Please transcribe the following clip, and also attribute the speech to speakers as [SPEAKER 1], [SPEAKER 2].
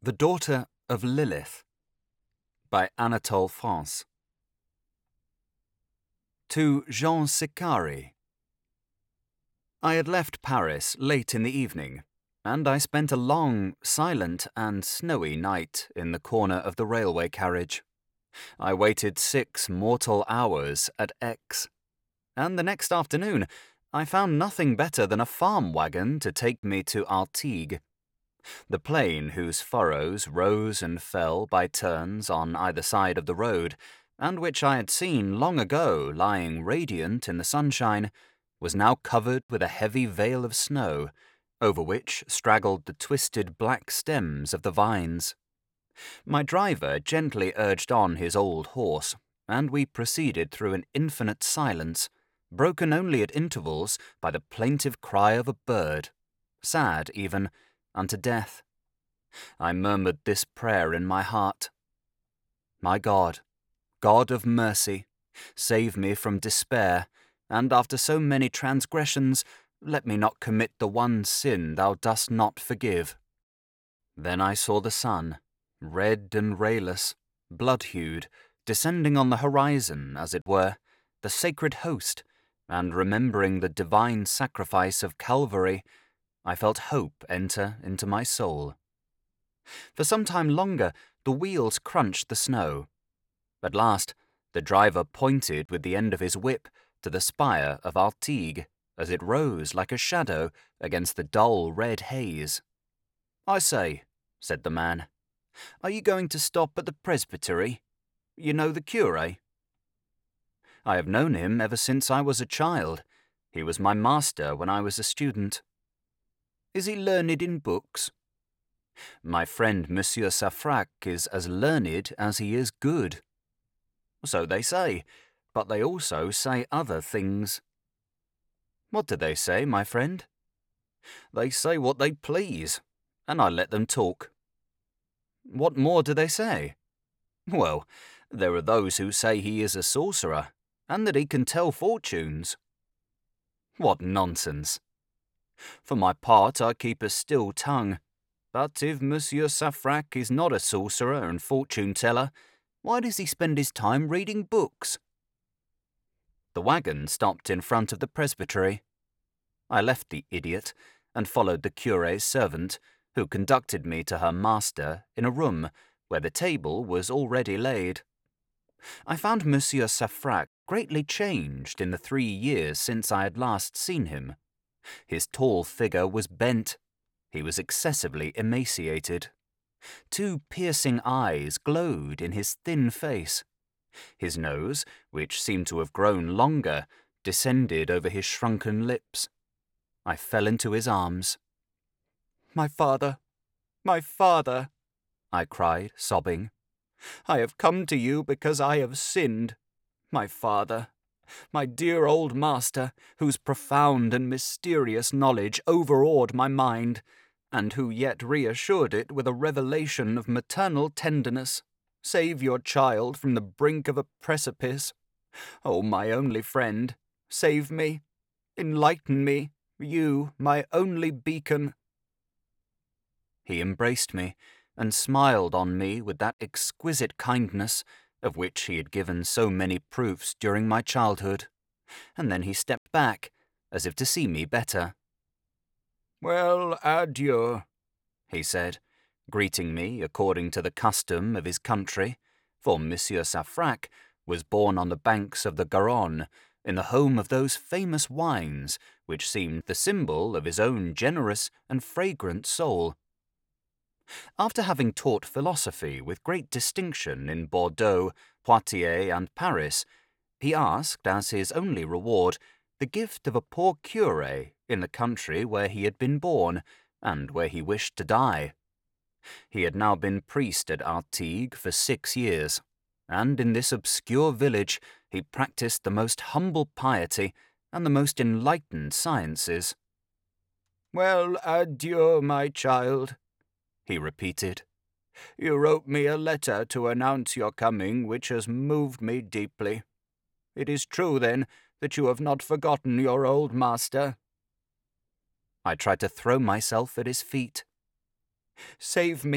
[SPEAKER 1] The Daughter of Lilith by Anatole France. To Jean Sicari. I had left Paris late in the evening, and I spent a long, silent and snowy night in the corner of the railway carriage. I waited 6 mortal hours at Aix, and the next afternoon I found nothing better than a farm wagon to take me to Artigues. The plain, whose furrows rose and fell by turns on either side of the road, and which I had seen long ago lying radiant in the sunshine, was now covered with a heavy veil of snow, over which straggled the twisted black stems of the vines. My driver gently urged on his old horse, and we proceeded through an infinite silence, broken only at intervals by the plaintive cry of a bird, sad even, unto death. I murmured this prayer in my heart: My God, God of mercy, save me from despair, and after so many transgressions, let me not commit the one sin thou dost not forgive. Then I saw the sun, red and rayless, blood-hued, descending on the horizon, as it were, the sacred host, and remembering the divine sacrifice of Calvary, I felt hope enter into my soul. For some time longer the wheels crunched the snow. At last the driver pointed with the end of his whip to the spire of Artigues as it rose like a shadow against the dull red haze. "I say," said the man, "are you going to stop at the presbytery? You know the curé?" "I have known him ever since I was a child. He was my master when I was a student." "Is he learned in books?" "My friend Monsieur Saffrac is as learned as he is good." "So they say, but they also say other things." "What do they say, my friend?" "They say what they please, and I let them talk." "What more do they say?" "Well, there are those who say he is a sorcerer, and that he can tell fortunes." "What nonsense!" "For my part, I keep a still tongue. But if Monsieur Saffrac is not a sorcerer and fortune-teller, why does he spend his time reading books?" The wagon stopped in front of the presbytery. I left the idiot and followed the curé's servant, who conducted me to her master in a room where the table was already laid. I found Monsieur Saffrac greatly changed in the 3 years since I had last seen him. His tall figure was bent. He was excessively emaciated. 2 piercing eyes glowed in his thin face. His nose, which seemed to have grown longer, descended over his shrunken lips. I fell into his arms. "My father, my father," I cried, sobbing. "I have come to you because I have sinned. My father, my dear old master, whose profound and mysterious knowledge overawed my mind, and who yet reassured it with a revelation of maternal tenderness. Save your child from the brink of a precipice. Oh, my only friend, save me, enlighten me, you, my only beacon." He embraced me and smiled on me with that exquisite kindness of which he had given so many proofs during my childhood, and then he stepped back, as if to see me better. "Well, adieu," he said, greeting me according to the custom of his country, for Monsieur Saffrac was born on the banks of the Garonne, in the home of those famous wines which seemed the symbol of his own generous and fragrant soul. After having taught philosophy with great distinction in Bordeaux, Poitiers, and Paris, he asked as his only reward the gift of a poor curé in the country where he had been born, and where he wished to die. He had now been priest at Artigues for 6 years, and in this obscure village he practiced the most humble piety and the most enlightened sciences. "Well, adieu, my child," he repeated. "You wrote me a letter to announce your coming which has moved me deeply. It is true, then, that you have not forgotten your old master?" I tried to throw myself at his feet. "Save me